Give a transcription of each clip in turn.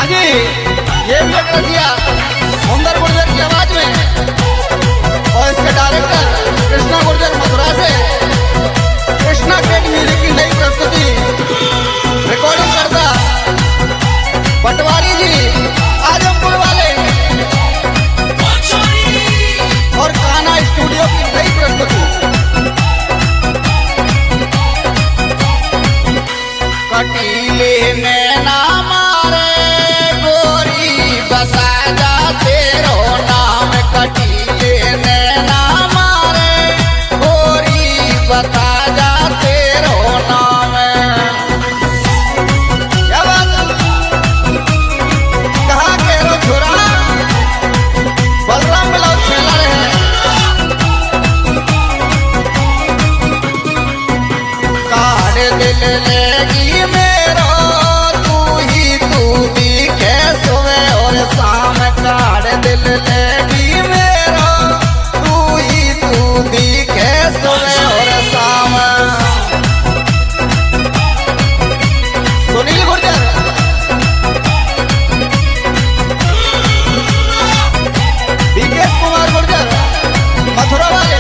हाँ जी, ये भी एक रसिया सुंदर गुर्जर की आवाज में और इसके डायरेक्टर कृष्णा गुर्जर मथुरा से कृष्णा केट म्यूजिक की नई प्रस्तुति रिकॉर्डिंग करता पटवारी जी आजमपुर वाले और कान्हा स्टूडियो की नई प्रस्तुति। कटीले में ना मारे गोरी बसा जा तेरो नाम, कटीले में ना मारे गोरी बता जा तेरो नाम। क्या बात कहाँ के रो छोरा बलराम मिलाओ खेला रहे काट दिल लेगी मेरो तू दिखे सुबह और शाम, काट दिल लेगी मेरो तू दिखे सुबह और शाम। सुनील गुर्जर विकेश कुमार गुर्जर मथुरा वाले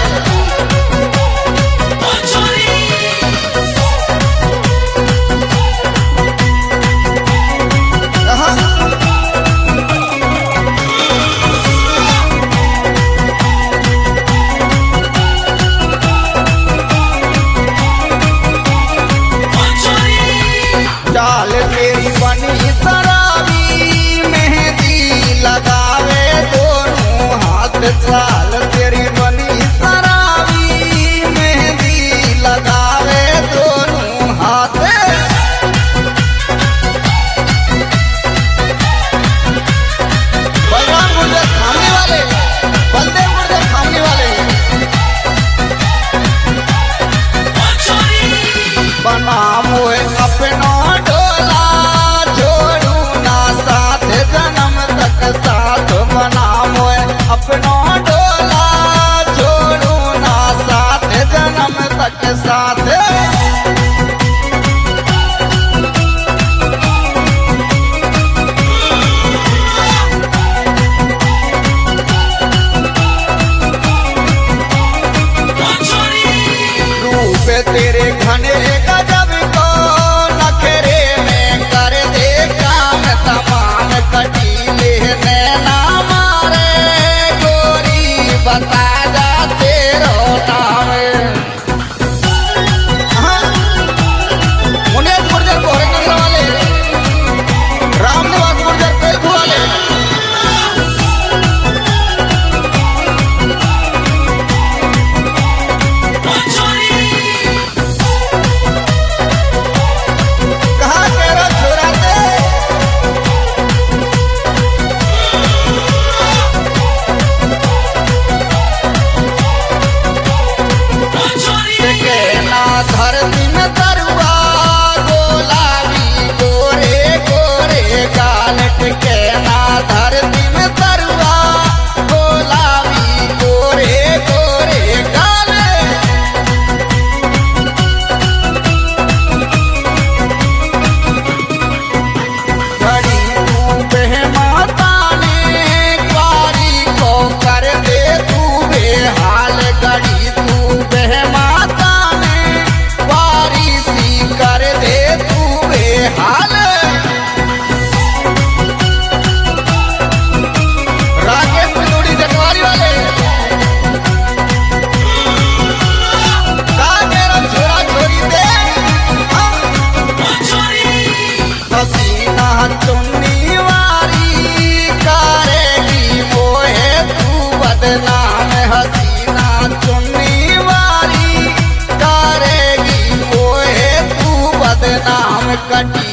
चाल तेरी बनी शराबी मेहंदी लगावे दोनों हाथ, चाल तेरी बनी शराबी मेहंदी लगावे दोनों हाथ। बलराम गुर्जर खाने वाले बलदेव गुर्जर खाने वाले बना मोए अपना डोला जोड़ू ना साथ जन्म तक साथ, बना मोए अपना डोला जोड़ू ना साथ जन्म तक साथ। रूप तेरे घने गजब को नखरे में कर दे काम तमाम, कटीले में ना मारे गोरी बता जा तेरो नाम। मुनेश गुर्जर कोहरे वाले रामनिवास गुर्जर पेलू वाले कहाँ के रो छोरा से के ना धरती में तरुआ गोलाबी गोरे गोरे गाल, के ना धरती में तरुआ गोलाबी गोरे गोरे गाल। घड़ी तू बेमाता ने कारी को कर दे तू बेहाल, घड़ी तू बेमाता ने कारी सी कर दे तू बेहाल। राकेश पितूड़ी जटवारी वाले का मेरा छोरा छोरी दे हसीना चुन्नी वारी करेगी मोहे तू बदनाम, हसीना चुन्नी वारी करेगी मोहे तू बदनाम। कटी